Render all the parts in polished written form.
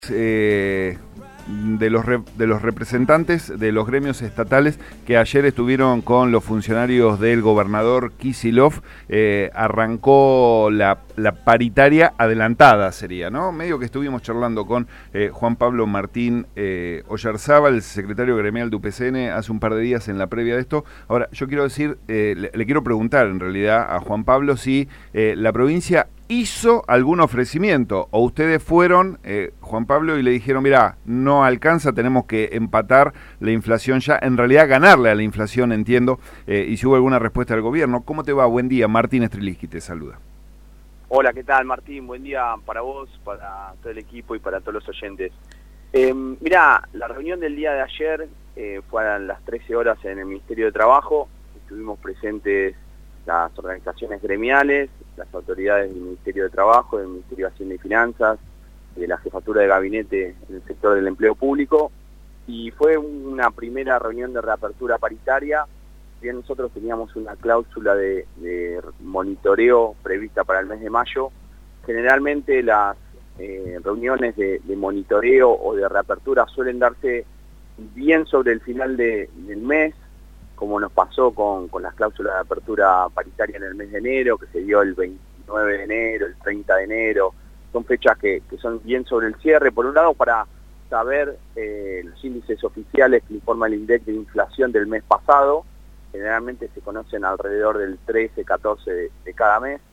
De los representantes de los gremios estatales que ayer estuvieron con los funcionarios del gobernador Kicillof. Arrancó la paritaria adelantada, sería, ¿no? Medio que estuvimos charlando con Juan Pablo Martín Oyarzábal, el secretario gremial de UPCN, hace un par de días en la previa de esto. Ahora, yo quiero decir, le quiero preguntar en realidad a Juan Pablo si la provincia hizo algún ofrecimiento, o ustedes fueron, Juan Pablo, y le dijeron, mirá, no alcanza, tenemos que empatar la inflación ya, en realidad ganarle a la inflación, entiendo, y si hubo alguna respuesta del gobierno. ¿Cómo te va? Buen día, Martín Streliski te saluda. Hola, ¿qué tal, Martín? Buen día para vos, para todo el equipo y para todos los oyentes. Mirá, la reunión del día de ayer fue a las 13 horas en el Ministerio de Trabajo. Estuvimos presentes las organizaciones gremiales, las autoridades del Ministerio de Trabajo, del Ministerio de Hacienda y Finanzas, de la Jefatura de Gabinete en el sector del empleo público, y fue una primera reunión de reapertura paritaria. Bien, nosotros teníamos una cláusula de monitoreo prevista para el mes de mayo. Generalmente las reuniones de monitoreo o de reapertura suelen darse bien sobre el final del mes, como nos pasó con las cláusulas de apertura paritaria en el mes de enero, que se dio el 29 de enero, el 30 de enero. Son fechas que son bien sobre el cierre, por un lado para saber los índices oficiales que informa el INDEC de inflación del mes pasado. Generalmente se conocen alrededor del 13, 14 de cada mes.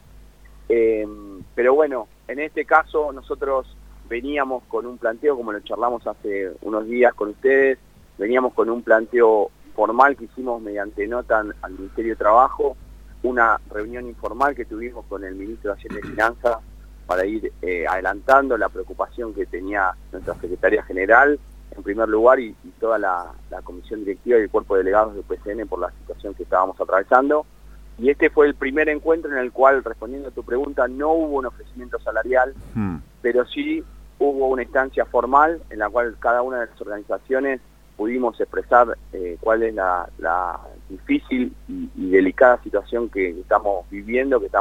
Pero bueno, en este caso nosotros veníamos con un planteo, como lo charlamos hace unos días con ustedes, veníamos con un planteo formal que hicimos mediante nota al Ministerio de Trabajo, una reunión informal que tuvimos con el Ministro de Hacienda y Finanzas para ir adelantando la preocupación que tenía nuestra Secretaria General, en primer lugar, y toda la Comisión Directiva y el Cuerpo de Delegados de UPCN por la situación que estábamos atravesando. Y este fue el primer encuentro en el cual, respondiendo a tu pregunta, no hubo un ofrecimiento salarial, pero sí hubo una instancia formal en la cual cada una de las organizaciones pudimos expresar cuál es la difícil y delicada situación que estamos viviendo, que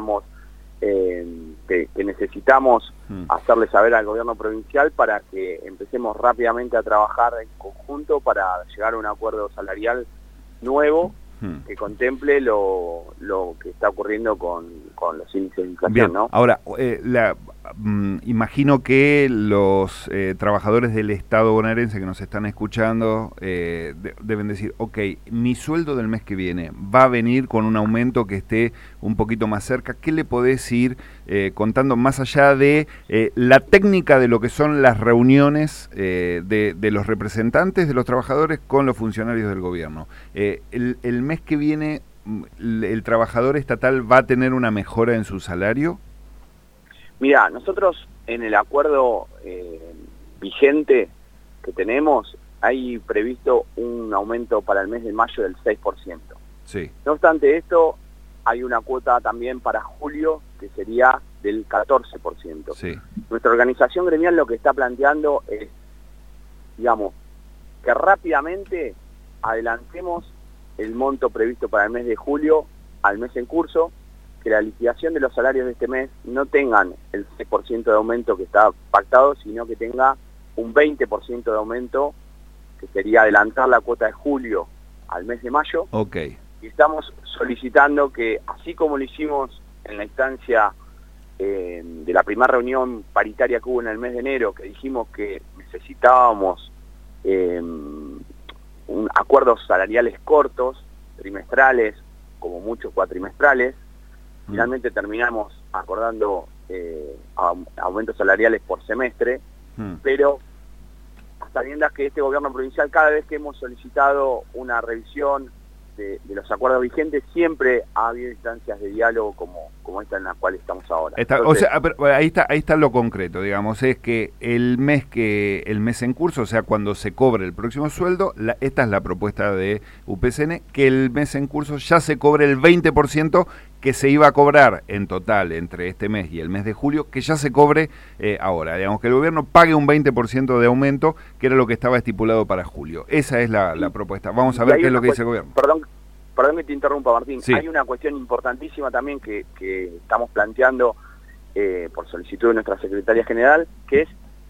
necesitamos hacerle saber al gobierno provincial para que empecemos rápidamente a trabajar en conjunto para llegar a un acuerdo salarial nuevo que contemple lo que está ocurriendo con los índices de inflación. Bien, ¿no? Ahora, imagino que los trabajadores del Estado bonaerense que nos están escuchando deben decir, ok, mi sueldo del mes que viene va a venir con un aumento que esté un poquito más cerca. ¿Qué le podés ir contando más allá de la técnica de lo que son las reuniones de los representantes de los trabajadores con los funcionarios del gobierno? El mes que viene, ¿el trabajador estatal va a tener una mejora en su salario? Mira, nosotros en el acuerdo vigente que tenemos, hay previsto un aumento para el mes de mayo del 6%. Sí. No obstante esto, hay una cuota también para julio que sería del 14%. Sí. Nuestra organización gremial lo que está planteando es, digamos, que rápidamente adelantemos el monto previsto para el mes de julio al mes en curso, que la liquidación de los salarios de este mes no tengan el 6% de aumento que está pactado, sino que tenga un 20% de aumento, que sería adelantar la cuota de julio al mes de mayo. Okay. Y estamos solicitando que, así como lo hicimos en la instancia de la primera reunión paritaria que hubo en el mes de enero, que dijimos que necesitábamos acuerdos salariales cortos, trimestrales, como muchos cuatrimestrales. Finalmente terminamos acordando aumentos salariales por semestre, pero a sabiendas que este gobierno provincial, cada vez que hemos solicitado una revisión de los acuerdos vigentes, siempre ha habido instancias de diálogo como esta en la cual estamos ahora. Entonces, o sea, pero ahí está lo concreto, digamos, es que el mes en curso, o sea, cuando se cobre el próximo sueldo, esta es la propuesta de UPCN, que el mes en curso ya se cobre el 20% que se iba a cobrar en total entre este mes y el mes de julio, que ya se cobre ahora. Digamos, que el gobierno pague un 20% de aumento, que era lo que estaba estipulado para julio. Esa es la propuesta. Vamos a ver qué es lo que dice el gobierno. Perdón que te interrumpa, Martín. Sí. Hay una cuestión importantísima también que estamos planteando por solicitud de nuestra Secretaria General, que es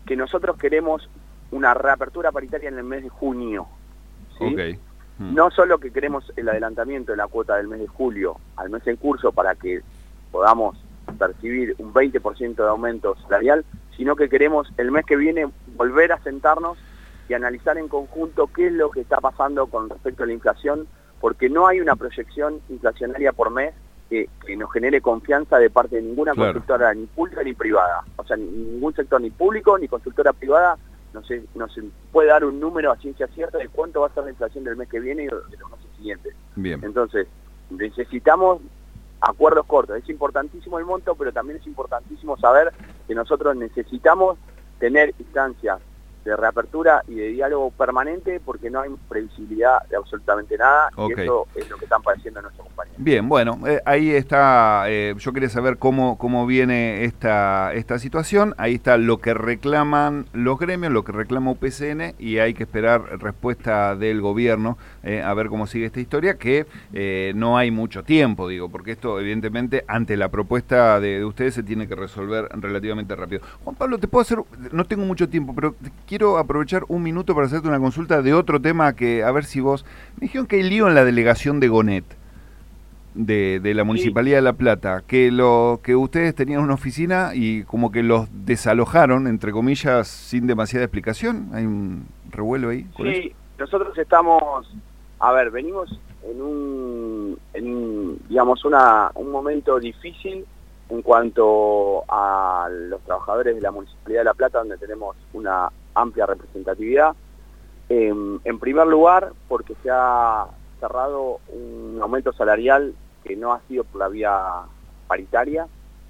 que nosotros queremos una reapertura paritaria en el mes de junio, ¿sí? Okay. No solo que queremos el adelantamiento de la cuota del mes de julio al mes en curso para que podamos percibir un 20% de aumento salarial, sino que queremos el mes que viene volver a sentarnos y analizar en conjunto qué es lo que está pasando con respecto a la inflación, porque no hay una proyección inflacionaria por mes que nos genere confianza de parte de ninguna constructora, ni pública ni privada. O sea, ningún sector, ni público ni constructora privada, no se puede dar un número a ciencia cierta de cuánto va a ser la inflación del mes que viene y de los meses siguientes. Bien. Entonces, necesitamos acuerdos cortos. Es importantísimo el monto, pero también es importantísimo saber que nosotros necesitamos tener instancias de reapertura y de diálogo permanente, porque no hay previsibilidad de absolutamente nada, y eso es lo que están padeciendo nuestros compañeros. Bien, bueno, ahí está, yo quería saber cómo viene esta situación. Ahí está lo que reclaman los gremios, lo que reclama UPCN, y hay que esperar respuesta del gobierno, a ver cómo sigue esta historia, que no hay mucho tiempo, digo, porque esto evidentemente ante la propuesta de ustedes se tiene que resolver relativamente rápido. Juan Pablo, te puedo hacer, no tengo mucho tiempo, pero quiero aprovechar un minuto para hacerte una consulta de otro tema que, a ver si vos... Me dijeron que hay lío en la delegación de Gonet, de la Municipalidad de La Plata, que ustedes tenían una oficina y como que los desalojaron, entre comillas, sin demasiada explicación. ¿Hay un revuelo ahí? Sí, nosotros estamos... A ver, venimos en un momento difícil en cuanto a los trabajadores de la Municipalidad de La Plata, donde tenemos una amplia representatividad. En primer lugar, porque se ha cerrado un aumento salarial que no ha sido por la vía paritaria.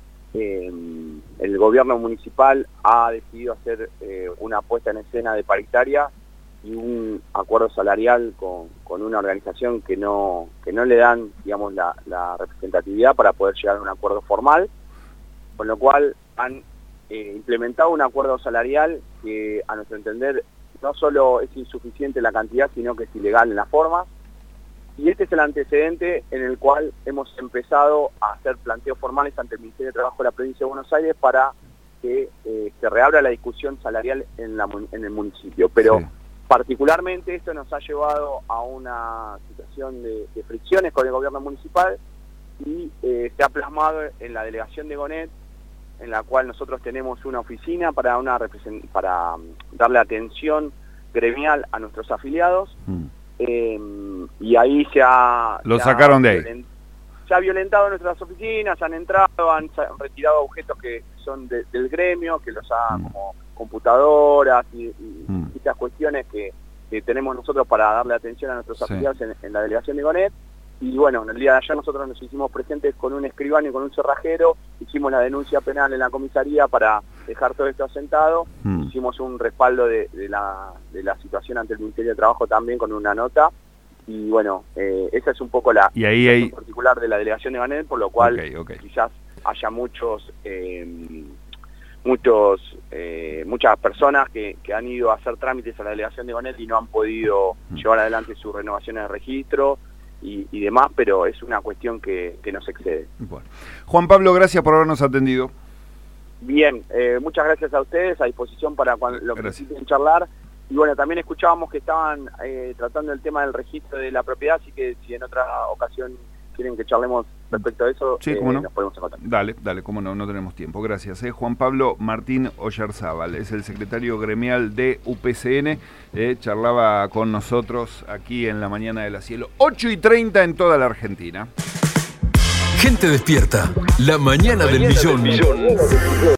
El gobierno municipal ha decidido hacer una puesta en escena de paritaria y un acuerdo salarial con una organización que no le dan, digamos, la representatividad para poder llegar a un acuerdo formal, con lo cual han implementado un acuerdo salarial que, a nuestro entender, no solo es insuficiente en la cantidad, sino que es ilegal en la forma. Y este es el antecedente en el cual hemos empezado a hacer planteos formales ante el Ministerio de Trabajo de la Provincia de Buenos Aires para que se reabra la discusión salarial en el municipio. Pero particularmente esto nos ha llevado a una situación de fricciones con el gobierno municipal y se ha plasmado en la delegación de Gonet, en la cual nosotros tenemos una oficina para darle atención gremial a nuestros afiliados. Y ahí sacaron de ahí. Se ha violentado nuestras oficinas, han entrado, han retirado objetos que son del gremio, que los ha como computadoras y estas cuestiones que tenemos nosotros para darle atención a nuestros afiliados en la delegación de Gonet. Y bueno, en el día de ayer nosotros nos hicimos presentes con un escribano y con un cerrajero, hicimos la denuncia penal en la comisaría para dejar todo esto asentado, hicimos un respaldo de la situación ante el Ministerio de Trabajo también con una nota, y bueno, esa es un poco la situación particular de la delegación de Gonet, por lo cual quizás haya muchas personas que han ido a hacer trámites a la delegación de Gonet y no han podido llevar adelante sus renovaciones de registro y demás, pero es una cuestión que nos excede. Bueno. Juan Pablo, gracias por habernos atendido. Bien, muchas gracias a ustedes, a disposición para lo que necesiten charlar. Y bueno, también escuchábamos que estaban tratando el tema del registro de la propiedad, así que si en otra ocasión quieren que charlemos respecto a eso, ¿cómo no? nos podemos encontrar. Dale, cómo no tenemos tiempo. Gracias. Juan Pablo Martín Oyarzábal, es el secretario gremial de UPCN, charlaba con nosotros aquí en la mañana de la Cielo, 8:30 en toda la Argentina. Gente despierta, la mañana del millón.